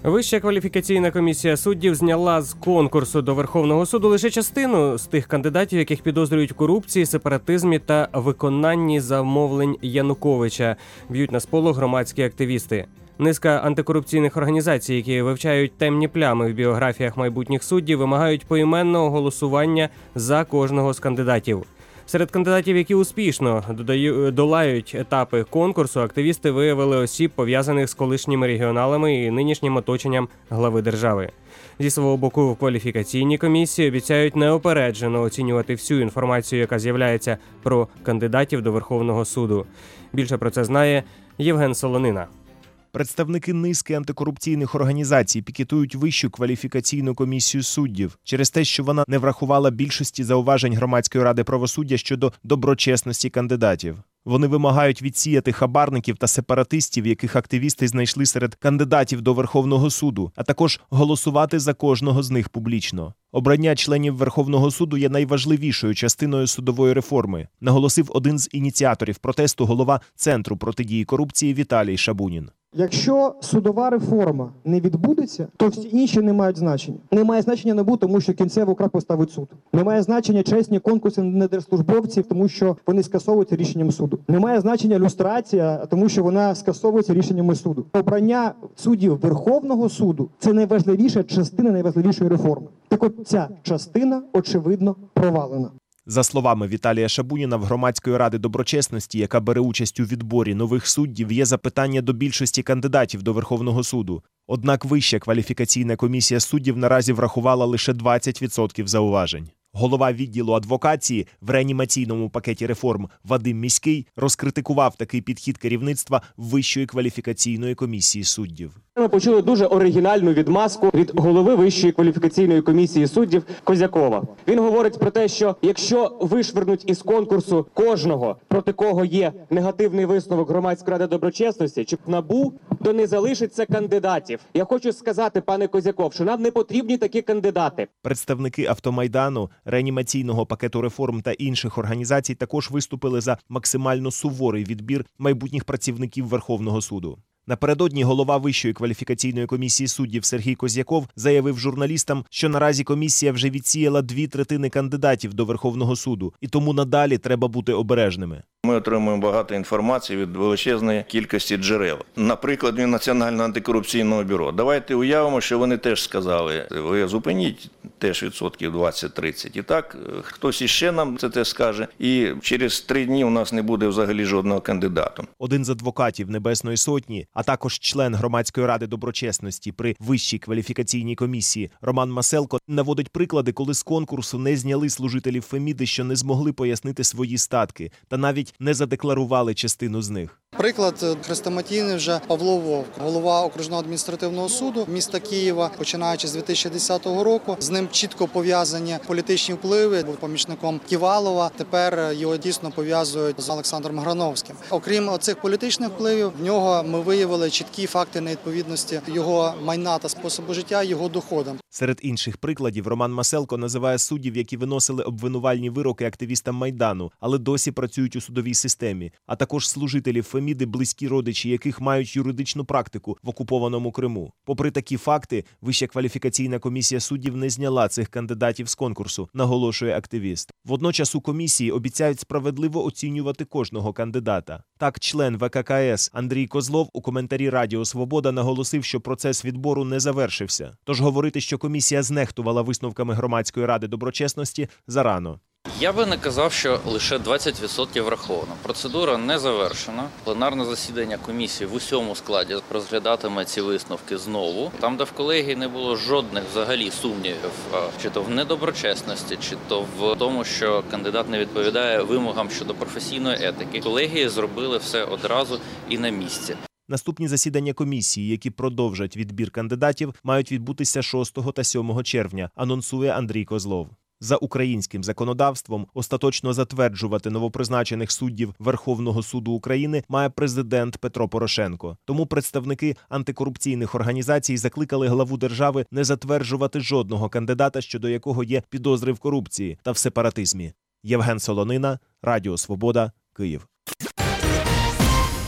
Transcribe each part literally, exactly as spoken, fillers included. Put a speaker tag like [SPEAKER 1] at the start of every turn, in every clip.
[SPEAKER 1] Вища кваліфікаційна комісія суддів зняла з конкурсу до Верховного суду лише частину з тих кандидатів, яких підозрюють в корупції, сепаратизмі та виконанні замовлень Януковича, б'ють на сполох громадські активісти. Низка антикорупційних організацій, які вивчають темні плями в біографіях майбутніх суддів, вимагають поіменного голосування за кожного з кандидатів. Серед кандидатів, які успішно долають етапи конкурсу, активісти виявили осіб, пов'язаних з колишніми регіоналами і нинішнім оточенням глави держави. Зі свого боку, в кваліфікаційній комісії обіцяють неупереджено оцінювати всю інформацію, яка з'являється про кандидатів до Верховного суду. Більше про це знає Євген Солонина.
[SPEAKER 2] Представники низки антикорупційних організацій пікетують Вищу кваліфікаційну комісію суддів через те, що вона не врахувала більшості зауважень Громадської ради правосуддя щодо доброчесності кандидатів. Вони вимагають відсіяти хабарників та сепаратистів, яких активісти знайшли серед кандидатів до Верховного суду, а також голосувати за кожного з них публічно. Обрання членів Верховного суду є найважливішою частиною судової реформи, наголосив один з ініціаторів протесту голова Центру протидії корупції Віталій Шабунін.
[SPEAKER 3] Якщо судова реформа не відбудеться, то всі інші не мають значення. Не має значення НАБУ, тому що кінцево крах поставить суд. Не має значення чесні конкурси на держслужбовців, тому що вони скасовуються рішенням суду. Не має значення люстрація, тому що вона скасовується рішеннями суду. Обрання суддів Верховного суду – це найважливіша частина найважливішої реформи. Так от ця частина, очевидно, провалена.
[SPEAKER 2] За словами Віталія Шабуніна, в Громадської ради доброчесності, яка бере участь у відборі нових суддів, є запитання до більшості кандидатів до Верховного суду. Однак Вища кваліфікаційна комісія суддів наразі врахувала лише двадцять відсотків зауважень. Голова відділу адвокації в реанімаційному пакеті реформ Вадим Міський розкритикував такий підхід керівництва Вищої кваліфікаційної комісії суддів.
[SPEAKER 4] Ми почули дуже оригінальну відмазку від голови Вищої кваліфікаційної комісії суддів Козякова. Він говорить про те, що якщо вишвернуть із конкурсу кожного, проти кого є негативний висновок Громадської ради доброчесності чи НАБУ, то не залишиться кандидатів. Я хочу сказати, пане Козяков, що нам не потрібні такі кандидати.
[SPEAKER 2] Представники Автомайдану, реанімаційного пакету реформ та інших організацій також виступили за максимально суворий відбір майбутніх працівників Верховного суду. Напередодні голова Вищої кваліфікаційної комісії суддів Сергій Козяков заявив журналістам, що наразі комісія вже відсіяла дві третини кандидатів до Верховного суду, і тому надалі треба бути обережними.
[SPEAKER 5] Ми отримуємо багато інформації від величезної кількості джерел. Наприклад, від Національного антикорупційного бюро. Давайте уявимо, що вони теж сказали, ви зупиніть теж відсотків двадцять-тридцять. І так, хтось іще нам це теж скаже, і через три дні у нас не буде взагалі жодного кандидата.
[SPEAKER 2] Один з адвокатів Небесної Сотні, а також член Громадської ради доброчесності при Вищій кваліфікаційній комісії Роман Маселко наводить приклади, коли з конкурсу не зняли служителів Феміди, що не змогли пояснити свої статки, та навіть не задекларували частину з них.
[SPEAKER 6] Приклад хрестоматійний вже Павло Вовк, голова окружного адміністративного суду міста Києва, починаючи з дві тисячі десятого року. З ним чітко пов'язані політичні впливи, був помічником Ківалова, тепер його дійсно пов'язують з Олександром Грановським. Окрім цих політичних впливів, в нього ми виявили чіткі факти невідповідності його майна та способу життя, його доходам.
[SPEAKER 2] Серед інших прикладів Роман Маселко називає суддів, які виносили обвинувальні вироки активістам Майдану, але досі працюють у судовій системі, а також служителів Феміди, близькі родичі яких мають юридичну практику в окупованому Криму. Попри такі факти, Вища кваліфікаційна комісія суддів не зняла цих кандидатів з конкурсу, наголошує активіст. Водночас у комісії обіцяють справедливо оцінювати кожного кандидата. Так, член ве ка ка ес Андрій Козлов у коментарі Радіо Свобода наголосив, що процес відбору не завершився. Тож говорити, що комісія знехтувала висновками Громадської ради доброчесності, зарано.
[SPEAKER 7] Я би не казав, що лише двадцять відсотків враховано. Процедура не завершена. Пленарне засідання комісії в усьому складі розглядатиме ці висновки знову. Там, де в колегії не було жодних взагалі сумнівів, чи то в недоброчесності, чи то в тому, що кандидат не відповідає вимогам щодо професійної етики. Колегії зробили все одразу і на місці.
[SPEAKER 2] Наступні засідання комісії, які продовжать відбір кандидатів, мають відбутися шостого та сьомого червня, анонсує Андрій Козлов. За українським законодавством остаточно затверджувати новопризначених суддів Верховного суду України має президент Петро Порошенко. Тому представники антикорупційних організацій закликали главу держави не затверджувати жодного кандидата, щодо якого є підозри в корупції та в сепаратизмі. Євген Солонина, Радіо Свобода, Київ.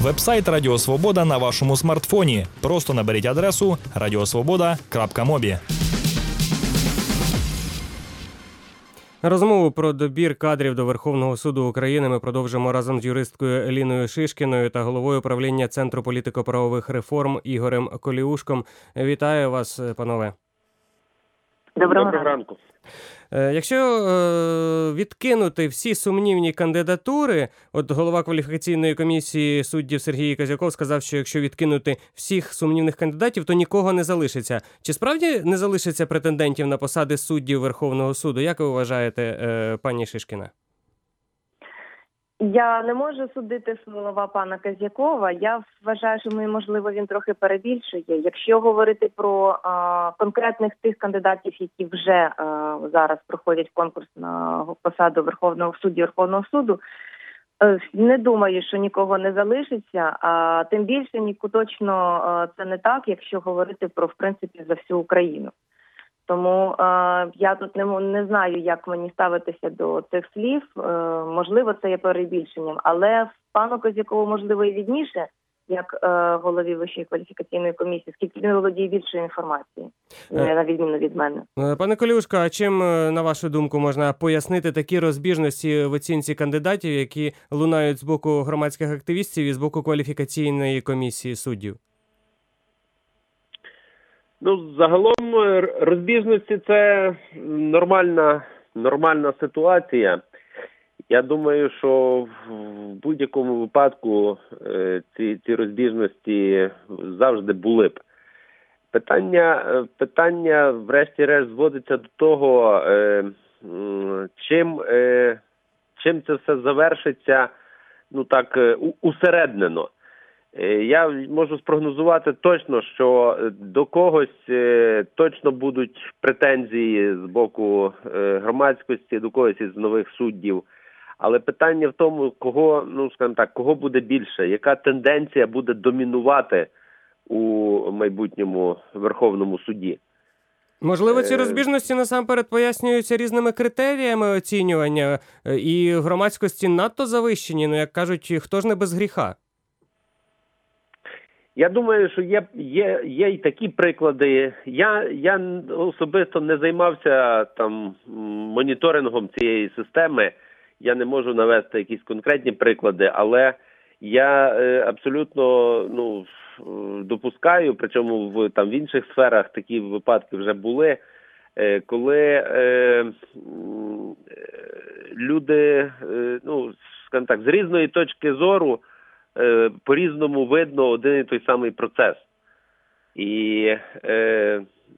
[SPEAKER 8] Вебсайт Радіо Свобода на вашому смартфоні. Просто наберіть адресу радіосвобода крапка мобі.
[SPEAKER 1] Розмову про добір кадрів до Верховного суду України ми продовжимо разом з юристкою Еліною Шишкіною та головою управління Центру політико-правових реформ Ігорем Коліушком. Вітаю вас, панове.
[SPEAKER 9] Доброго ранку.
[SPEAKER 1] Якщо е, відкинути всі сумнівні кандидатури, от голова кваліфікаційної комісії суддів Сергій Козяков сказав, що якщо відкинути всіх сумнівних кандидатів, то нікого не залишиться. Чи справді не залишиться претендентів на посади суддів Верховного суду? Як ви вважаєте, е, пані Шишкіна?
[SPEAKER 9] Я не можу судити слова пана Козякова. Я вважаю, що, можливо, він трохи перебільшує. Якщо говорити про а, конкретних тих кандидатів, які вже а, зараз проходять конкурс на посаду Верховного судді Верховного суду, а, не думаю, що нікого не залишиться. А тим більше, ніку точно а, це не так, якщо говорити про, в принципі, за всю Україну. Тому е, я тут не, не знаю, як мені ставитися до цих слів. Е, можливо, це є перебільшенням, але пану Козякову, можливо, і відніше, як е, голові Вищої кваліфікаційної комісії, скільки він володіє більшою інформацією, е, на відміну від мене.
[SPEAKER 1] Пане Коліушко, а чим, на вашу думку, можна пояснити такі розбіжності в оцінці кандидатів, які лунають з боку громадських активістів і з боку кваліфікаційної комісії суддів?
[SPEAKER 10] Ну, загалом розбіжності – це нормальна, нормальна ситуація. Я думаю, що в будь-якому випадку ці, ці розбіжності завжди були б. Питання, питання врешті-решт зводиться до того, чим, чим це все завершиться, ну так, усереднено. Я можу спрогнозувати точно, що до когось точно будуть претензії з боку громадськості, до когось із нових суддів. Але питання в тому, кого, ну скажімо так, кого буде більше, яка тенденція буде домінувати у майбутньому Верховному суді.
[SPEAKER 1] Можливо, ці розбіжності насамперед пояснюються різними критеріями оцінювання і громадськості надто завищені, ну як кажуть, хто ж не без гріха?
[SPEAKER 10] Я думаю, що є, є, є й такі приклади. Я, я особисто не займався там моніторингом цієї системи. Я не можу навести якісь конкретні приклади, але я е, абсолютно ну, допускаю, причому в, там, в інших сферах такі випадки вже були, е, коли е, люди, е, ну, скажімо так, з різної точки зору по-різному видно один і той самий процес. І е,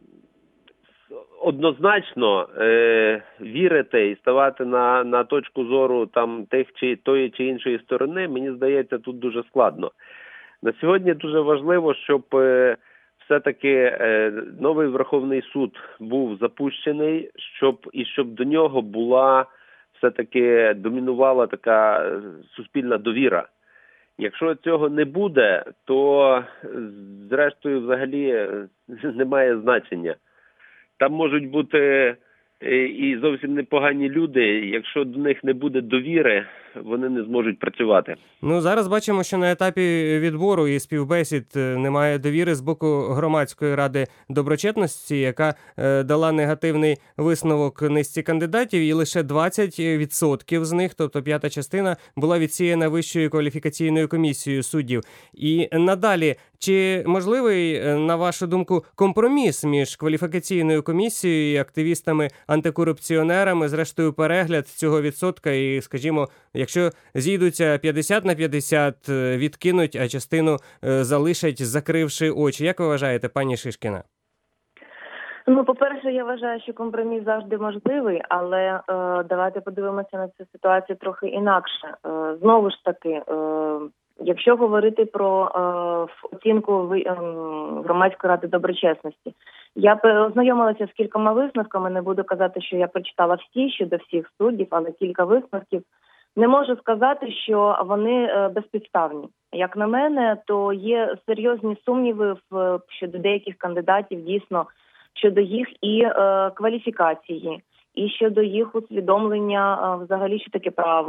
[SPEAKER 10] однозначно е, вірити і ставати на, на точку зору там тих чи тої чи іншої сторони, мені здається, тут дуже складно. На сьогодні дуже важливо, щоб е, все-таки е, новий Верховний суд був запущений, щоб і щоб до нього була все-таки домінувала така суспільна довіра. Якщо цього не буде, то зрештою взагалі немає значення. Там можуть бути і зовсім непогані люди, якщо до них не буде довіри, вони не зможуть працювати.
[SPEAKER 1] Ну, зараз бачимо, що на етапі відбору і співбесід немає довіри з боку громадської ради доброчесності, яка е, дала негативний висновок низці кандидатів, і лише двадцять відсотків з них, тобто п'ята частина, була відсіяна Вищою кваліфікаційною комісією суддів. І надалі, чи можливий, на вашу думку, компроміс між кваліфікаційною комісією і активістами-антикорупціонерами, зрештою перегляд цього відсотка і, скажімо, якщо зійдуться п'ятдесят на п'ятдесят, відкинуть, а частину залишать, закривши очі. Як ви вважаєте, пані Шишкіна?
[SPEAKER 9] Ну, по-перше, я вважаю, що компроміс завжди можливий, але е, давайте подивимося на цю ситуацію трохи інакше. Е, знову ж таки, е, якщо говорити про е, оцінку е, громадської ради доброчесності, я ознайомилася з кількома висновками, не буду казати, що я прочитала всі щодо всіх суддів, але кілька висновків. Не можу сказати, що вони безпідставні. Як на мене, то є серйозні сумніви в, щодо деяких кандидатів, дійсно, щодо їх і е, кваліфікації, і щодо їх усвідомлення е, взагалі, що таке право.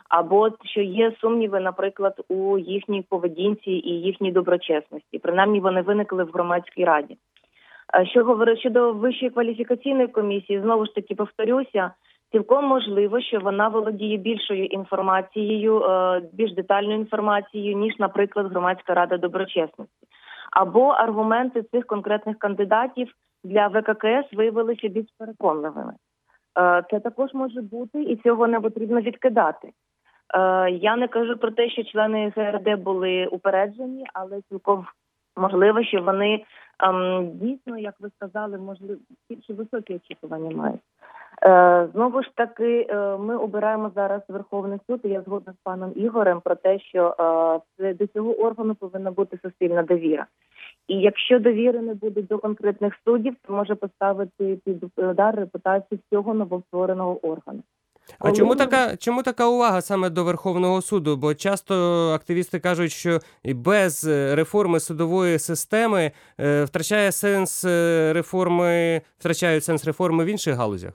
[SPEAKER 9] або що є сумніви, наприклад, у їхній поведінці і їхній доброчесності. Принаймні вони виникли в громадській раді. Що говорить щодо Вищої кваліфікаційної комісії, знову ж таки повторюся, цілком можливо, що вона володіє більшою інформацією, більш детальною інформацією, ніж, наприклад, Громадська рада доброчесності. Або аргументи цих конкретних кандидатів для В К К С виявилися більш переконливими. Це також може бути, і цього не потрібно відкидати. Я не кажу про те, що члени Г R D були упереджені, але цілком можливо, що вони ем, дійсно, як ви сказали, можливо, більш високі очікування мають. Е, знову ж таки, е, ми обираємо зараз Верховний суд, і я згодна з паном Ігорем про те, що е, до цього органу повинна бути суспільна довіра. І якщо довіри не буде до конкретних суддів, то може поставити під удар репутацію всього новоствореного органу.
[SPEAKER 1] А Коли... чому така, чому така увага саме до Верховного суду? Бо часто активісти кажуть, що і без реформи судової системи е, втрачає сенс реформи, втрачають сенс реформи в інших галузях.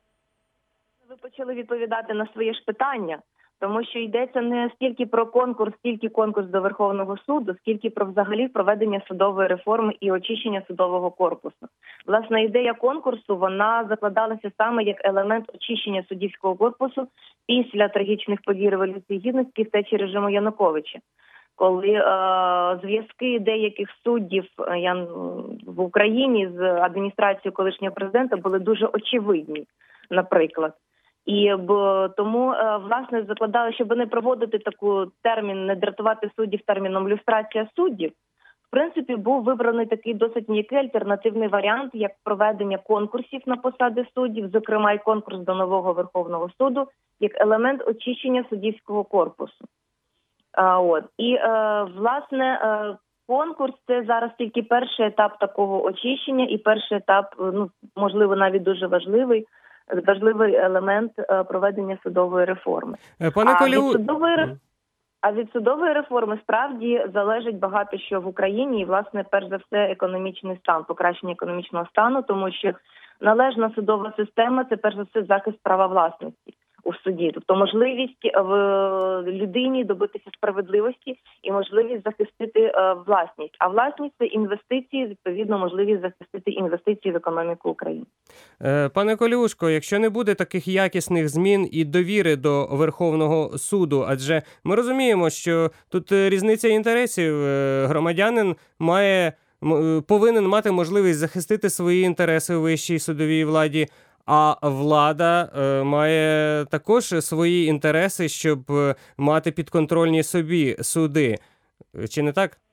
[SPEAKER 9] Ви почали відповідати на своє ж питання, тому що йдеться не стільки про конкурс, стільки конкурс до Верховного суду, скільки про взагалі проведення судової реформи і очищення судового корпусу. Власне, ідея конкурсу, вона закладалася саме як елемент очищення суддівського корпусу після трагічних подій Революції Гідності, втечі режиму Януковича. Коли е, зв'язки деяких суддів е, я, в Україні з адміністрацією колишнього президента були дуже очевидні, наприклад. І б, тому, е, власне, закладали, щоб не проводити таку термін, не дратувати суддів терміном люстрація суддів, в принципі, був вибраний такий досить м'який альтернативний варіант, як проведення конкурсів на посади суддів, зокрема і конкурс до нового Верховного суду, як елемент очищення суддівського корпусу. А, от. І, е, власне, е, конкурс – це зараз тільки перший етап такого очищення і перший етап, ну, можливо, навіть дуже важливий, важливий елемент е, проведення судової реформи.
[SPEAKER 1] Пане
[SPEAKER 9] а,
[SPEAKER 1] Колю...
[SPEAKER 9] від судової, а від судової реформи справді залежить багато що в Україні і, власне, перш за все, економічний стан, покращення економічного стану, тому що належна судова система – це, перш за все, захист права власності у суді. Тобто можливість в людині добитися справедливості і можливість захистити власність. А власність – це інвестиції, відповідно, можливість захистити інвестиції в економіку України.
[SPEAKER 1] Пане Колюшко, якщо не буде таких якісних змін і довіри до Верховного суду, адже ми розуміємо, що тут різниця інтересів. Громадянин має, повинен мати можливість захистити свої інтереси у вищій судовій владі, а влада е, має також свої інтереси, щоб мати підконтрольні собі суди. Чи не так?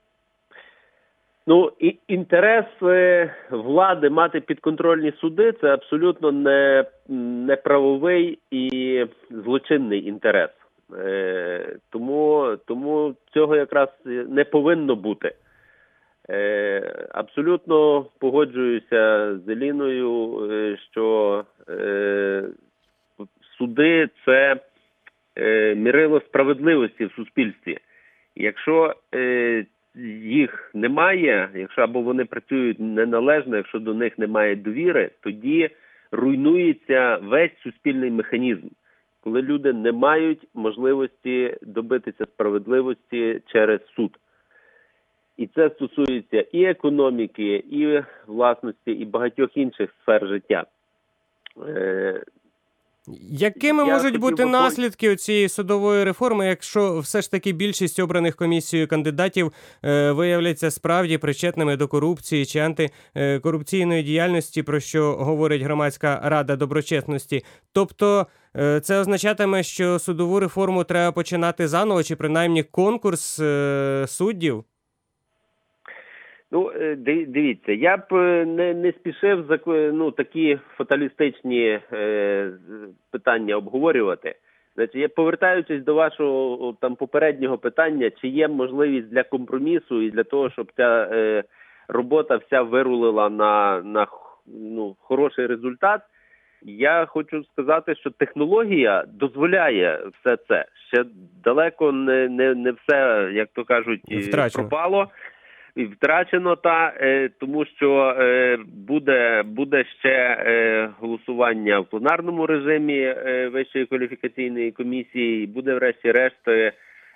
[SPEAKER 10] Ну, і інтерес е, влади мати підконтрольні суди – це абсолютно не, не правовий і злочинний інтерес. Е, тому, тому цього якраз не повинно бути. Е, абсолютно погоджуюся з Еліною, е, що е, суди – це е, мірило справедливості в суспільстві. Якщо е, їх немає, якщо або вони працюють неналежно, якщо до них немає довіри, тоді руйнується весь суспільний механізм, коли люди не мають можливості добитися справедливості через суд. І це стосується і економіки, і власності, і багатьох інших сфер життя. Е,
[SPEAKER 1] Якими
[SPEAKER 10] Я
[SPEAKER 1] можуть бути
[SPEAKER 10] би...
[SPEAKER 1] наслідки цієї судової реформи, якщо все ж таки більшість обраних комісією кандидатів е, виявляться справді причетними до корупції чи антикорупційної діяльності, про що говорить Громадська рада доброчесності? Тобто е, це означатиме, що судову реформу треба починати заново, чи принаймні конкурс е, суддів?
[SPEAKER 10] Ну, дивіться, я б не, не спішив за ну, такі фаталістичні е, питання обговорювати. Значить, я повертаючись до вашого там попереднього питання, чи є можливість для компромісу і для того, щоб ця е, робота вся вирулила на, на ну, хороший результат, я хочу сказати, що технологія дозволяє все це. Ще далеко не, не, не все, як то кажуть,
[SPEAKER 1] Втрачено.
[SPEAKER 10] пропало. Втрачено, та, е, тому що е, буде, буде ще е, голосування в пленарному режимі е, Вищої кваліфікаційної комісії, і буде врешті-решт е,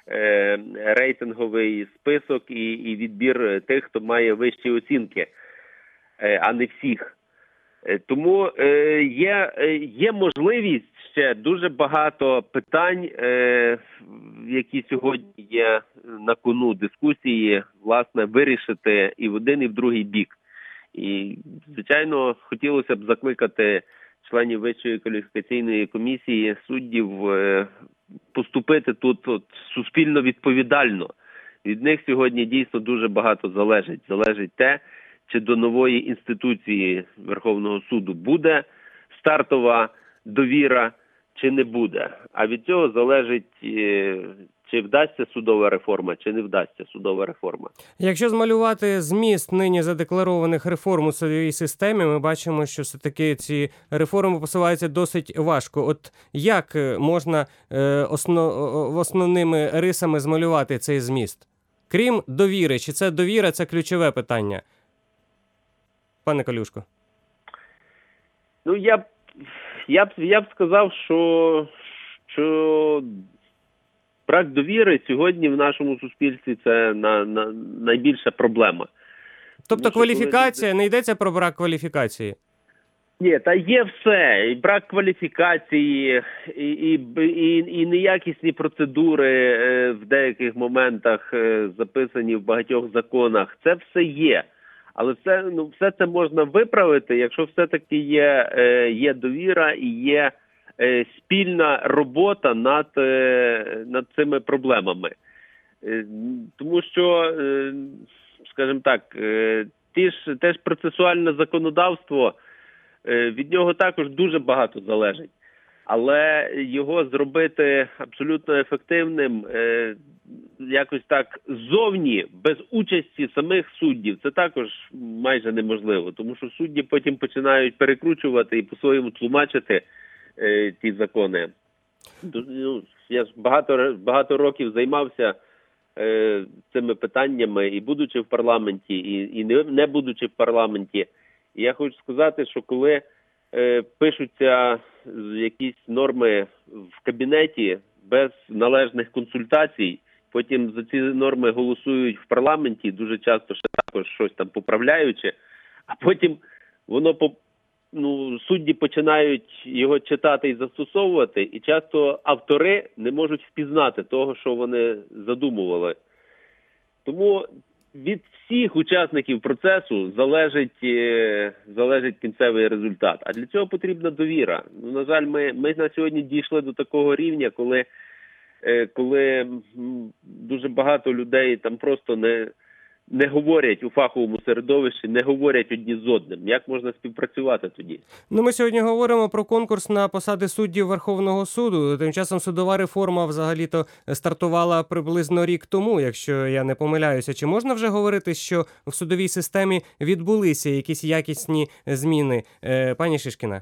[SPEAKER 10] рейтинговий список і, і відбір тих, хто має вищі оцінки, е, а не всіх. Е, тому е, є, е, є можливість ще дуже багато питань, е, які сьогодні є на кону дискусії, власне, вирішити і в один, і в другий бік. І, звичайно, хотілося б закликати членів Вищої кваліфікаційної комісії, суддів, е, поступити тут от, суспільно відповідально. Від них сьогодні дійсно дуже багато залежить. Залежить те, чи до нової інституції Верховного суду буде стартова довіра, чи не буде. А від цього залежить, чи вдасться судова реформа, чи не вдасться судова реформа.
[SPEAKER 1] Якщо змалювати зміст нині задекларованих реформ у судовій системі, ми бачимо, що все-таки ці реформи посуваються досить важко. От як можна основ... основними рисами змалювати цей зміст? Крім довіри, чи це довіра – це ключове питання? Пане Колюшко.
[SPEAKER 10] Ну, я б Я б, я б сказав, що, що брак довіри сьогодні в нашому суспільстві – це на, на, найбільша проблема.
[SPEAKER 1] Тобто Тому, кваліфікація, коли... не йдеться про брак кваліфікації?
[SPEAKER 10] Ні, та є все. І брак кваліфікації, і, і, і, і неякісні процедури в деяких моментах записані в багатьох законах. Це все є. Але все, ну, все це можна виправити, якщо все-таки є, е, є довіра і є е, спільна робота над, е, над цими проблемами. Е, тому що, е, скажімо так, е, ті ж, те ж процесуальне законодавство, е, від нього також дуже багато залежить. Але його зробити абсолютно ефективним, е, якось так ззовні, без участі самих суддів, це також майже неможливо. Тому що судді потім починають перекручувати і по-своєму тлумачити е, ті закони. Ну, я ж багато, багато років займався е, цими питаннями, і будучи в парламенті, і, і не, не будучи в парламенті. І я хочу сказати, що коли е, пишуться якісь норми в кабінеті без належних консультацій, потім за ці норми голосують в парламенті, дуже часто ще також щось там поправляючи, а потім воно, ну, судді починають його читати і застосовувати, і часто автори не можуть впізнати того, що вони задумували. Тому від всіх учасників процесу залежить, залежить кінцевий результат. А для цього потрібна довіра. Ну, на жаль, ми, ми на сьогодні дійшли до такого рівня, коли коли дуже багато людей там просто не, не говорять у фаховому середовищі, не говорять одні з одним. Як можна співпрацювати тоді?
[SPEAKER 1] Ну, ми сьогодні говоримо про конкурс на посади суддів Верховного суду. Тим часом судова реформа взагалі-то стартувала приблизно рік тому, якщо я не помиляюся. Чи можна вже говорити, що в судовій системі відбулися якісь якісні зміни? Пані Шишкіна.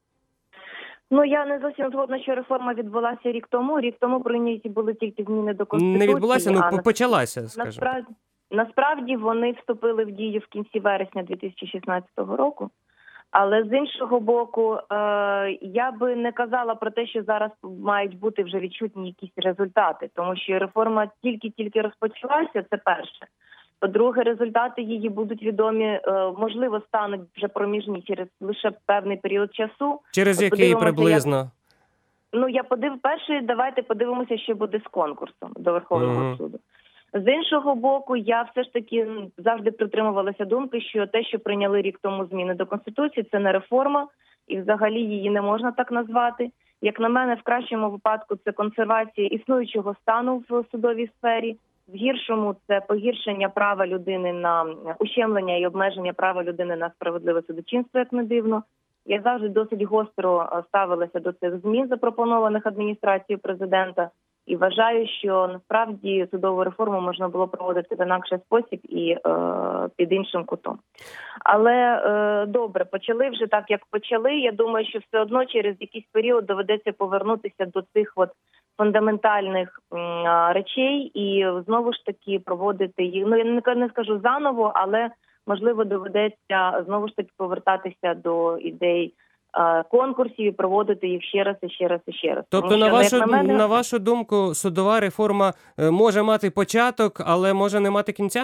[SPEAKER 9] Ну, я не зовсім згодна, що реформа відбулася рік тому. Рік тому прийняті були тільки зміни до Конституції.
[SPEAKER 1] Не відбулася, ну,
[SPEAKER 9] а
[SPEAKER 1] почалася, скажімо.
[SPEAKER 9] Насправді, насправді вони вступили в дію в кінці вересня дві тисячі шістнадцятого року. Але з іншого боку, е, я би не казала про те, що зараз мають бути вже відчутні якісь результати. Тому що реформа тільки-тільки розпочалася, це перше. По-друге, результати її будуть відомі, можливо, стануть вже проміжні через лише певний період часу.
[SPEAKER 1] Через який приблизно?
[SPEAKER 9] Як... Ну, я подив... Перше, давайте подивимося, що буде з конкурсом до Верховного uh-huh. суду. З іншого боку, я все ж таки завжди притримувалася думки, що те, що прийняли рік тому зміни до Конституції, це не реформа, і взагалі її не можна так назвати. Як на мене, в кращому випадку це консервація існуючого стану в судовій сфері. В гіршому – це погіршення права людини на ущемлення і обмеження права людини на справедливе судочинство, як не дивно. Я завжди досить гостро ставилася до цих змін, запропонованих адміністрацією президента, і вважаю, що насправді судову реформу можна було проводити в інакший спосіб і е, під іншим кутом. Але е, добре, почали вже так, як почали. Я думаю, що все одно через якийсь період доведеться повернутися до цих от фундаментальних м, а, речей і знову ж таки проводити їх. Ну я не, не скажу заново, але можливо доведеться знову ж таки повертатися до ідей а, конкурсів і проводити їх ще раз і ще раз і ще раз.
[SPEAKER 1] Тобто,
[SPEAKER 9] Тому
[SPEAKER 1] на
[SPEAKER 9] що,
[SPEAKER 1] вашу,
[SPEAKER 9] як на мене,
[SPEAKER 1] на вашу думку, судова реформа е, може мати початок, але може не мати кінця?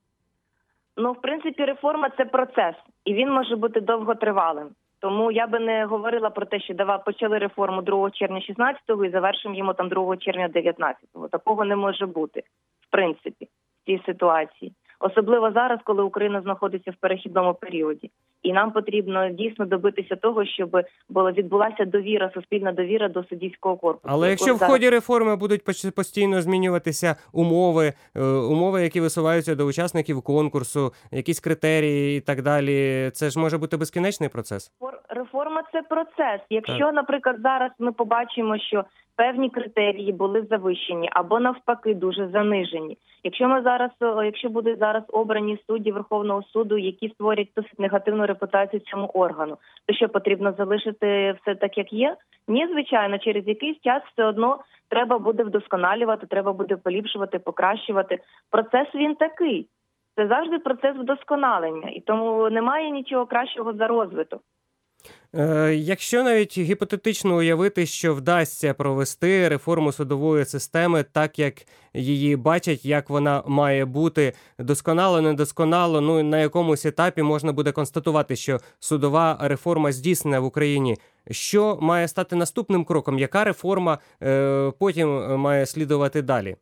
[SPEAKER 9] ну в принципі реформа це процес, і він може бути довготривалим. Тому я би не говорила про те, що давай почали реформу другого червня шістнадцятого і завершимо йому там другого червня дев'ятнадцятого. Такого не може бути, в принципі, в цій ситуації. Особливо зараз, коли Україна знаходиться в перехідному періоді. І нам потрібно дійсно добитися того, щоб була відбулася довіра, суспільна довіра до суддівського корпусу.
[SPEAKER 1] Але якщо в
[SPEAKER 9] Зараз-
[SPEAKER 1] ході реформи будуть поч- постійно змінюватися умови, е, умови, які висуваються до учасників конкурсу, якісь критерії і так далі, це ж може бути безкінечний процес?
[SPEAKER 9] Фор- Реформа – це процес. Якщо,
[SPEAKER 1] Так.
[SPEAKER 9] наприклад, зараз ми побачимо, що певні критерії були завищені або навпаки дуже занижені. Якщо ми зараз, о, якщо будуть зараз обрані судді Верховного суду, які створять досить негативну репутацію цьому органу, то що потрібно залишити все так, як є? Ні, звичайно, через якийсь час все одно треба буде вдосконалювати, треба буде поліпшувати, покращувати. Процес він такий. Це завжди процес вдосконалення, і тому немає нічого кращого за розвиток.
[SPEAKER 1] Е, Якщо навіть гіпотетично уявити, що вдасться провести реформу судової системи так, як її бачать, як вона має бути, досконало, недосконало, ну на якомусь етапі можна буде констатувати, що судова реформа здійснена в Україні. Що має стати наступним кроком? Яка реформа е, потім має слідувати далі?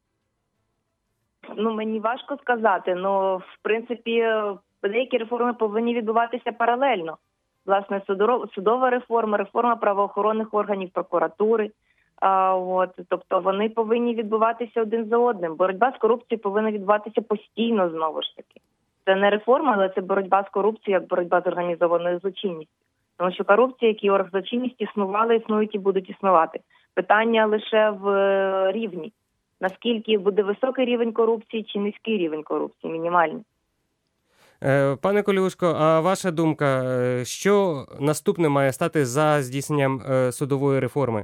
[SPEAKER 9] Ну, мені важко сказати, але, в принципі, деякі реформи повинні відбуватися паралельно. Власне, судоро- судова реформа, реформа правоохоронних органів, прокуратури. А, от, тобто вони повинні відбуватися один за одним. Боротьба з корупцією повинна відбуватися постійно, знову ж таки. Це не реформа, але це боротьба з корупцією, як боротьба з організованою злочинністю. Тому що корупція, як і орг злочинність, існували, існують і будуть існувати. Питання лише в е, рівні. Наскільки буде високий рівень корупції чи низький рівень корупції, мінімальний.
[SPEAKER 1] Е, Пане Колюшко, а ваша думка, е, що наступне має стати за здійсненням е, судової реформи?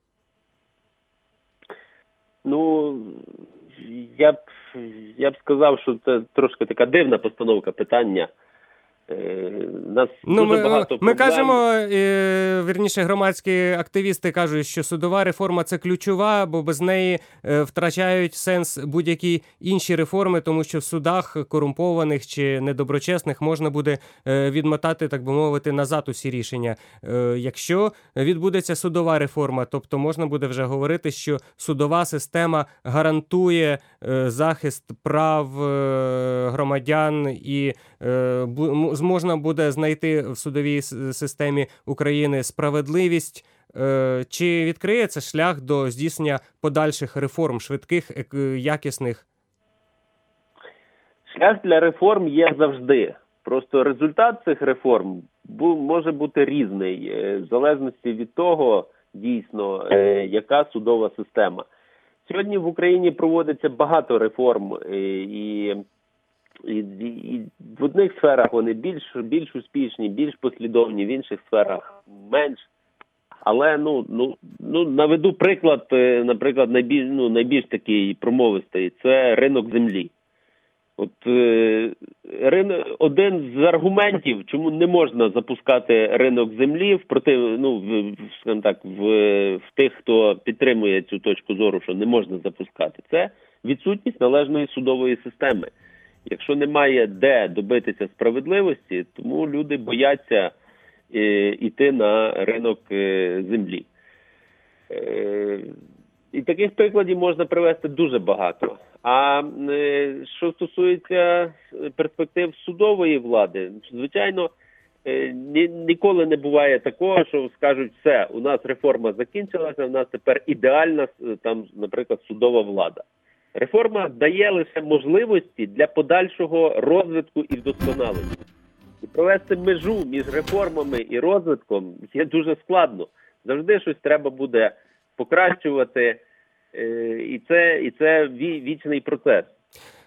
[SPEAKER 10] Ну, я б, я б сказав, що це трошки така дивна постановка питання. Е, Нас
[SPEAKER 1] Ну,
[SPEAKER 10] дуже
[SPEAKER 1] ми,
[SPEAKER 10] багато
[SPEAKER 1] ми
[SPEAKER 10] проблем.
[SPEAKER 1] кажемо, е, вірніше, громадські активісти кажуть, що судова реформа – це ключова, бо без неї е, втрачають сенс будь-які інші реформи, тому що в судах корумпованих чи недоброчесних можна буде е, відмотати, так би мовити, назад усі рішення. Е, якщо відбудеться судова реформа, тобто можна буде вже говорити, що судова система гарантує е, захист прав е, громадян і е, бу- можна буде знайти в судовій с- системі України справедливість. Е, Чи відкриє це шлях до здійснення подальших реформ, швидких, ек- якісних?
[SPEAKER 10] Шлях для реформ є завжди. Просто результат цих реформ бу- може бути різний, е, в залежності від того, дійсно, е, яка судова система. Сьогодні в Україні проводиться багато реформ, е, і І, і в одних сферах вони більш, більш успішні, більш послідовні, в інших сферах менш. Але, ну, ну, ну наведу приклад, е, наприклад, найбільш, ну, найбільш такий промовистий – це ринок землі. От е, рин, один з аргументів, чому не можна запускати ринок землі в проти, ну, в, скажімо так, в, в тих, хто підтримує цю точку зору, що не можна запускати, це відсутність належної судової системи. Якщо немає де добитися справедливості, тому люди бояться е, йти на ринок е, землі. Е, і таких прикладів можна привести дуже багато. А е, що стосується перспектив судової влади, звичайно, е, ні, ніколи не буває такого, що скажуть, все, у нас реформа закінчилася, у нас тепер ідеальна, там, наприклад, судова влада. Реформа дає лише можливості для подальшого розвитку і вдосконалення. І провести межу між реформами і розвитком є дуже складно. Завжди щось треба буде покращувати, і це, і це вічний процес.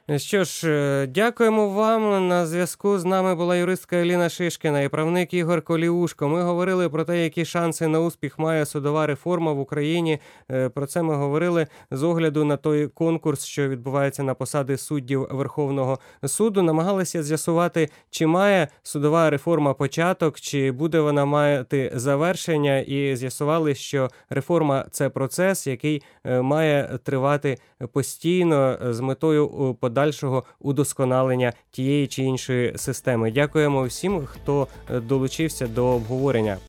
[SPEAKER 1] Що ж, е, дякуємо вам. На зв'язку з нами була юристка Еліна Шишкіна і правник Ігор Коліушко. Ми говорили про те, які шанси на успіх має судова реформа в Україні. Е, Про це ми говорили з огляду на той конкурс, що відбувається на посади суддів Верховного суду. Намагалися з'ясувати, чи має судова реформа початок, чи буде вона мати завершення, і з'ясували, що реформа – це процес, який е, має тривати постійно з метою е, подальшого удосконалення тієї чи іншої системи. Дякуємо всім, хто долучився до обговорення.